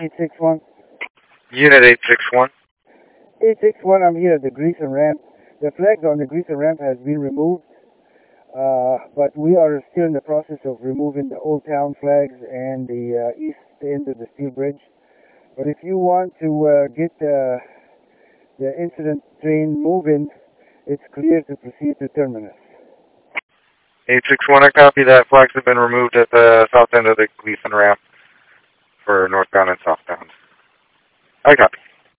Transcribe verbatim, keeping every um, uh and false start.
eight six one. Unit eight six one. eight six one, I'm here at the Gleason ramp. The flags on the Gleason ramp has been removed, uh, but we are still in the process of removing the Old Town flags and the uh, east end of the steel bridge. But if you want to uh, get uh, the incident train moving, it's clear to proceed to terminus. eight six one, I copy that. Flags have been removed at the south end of the Gleason ramp for northbound and southbound. I copy.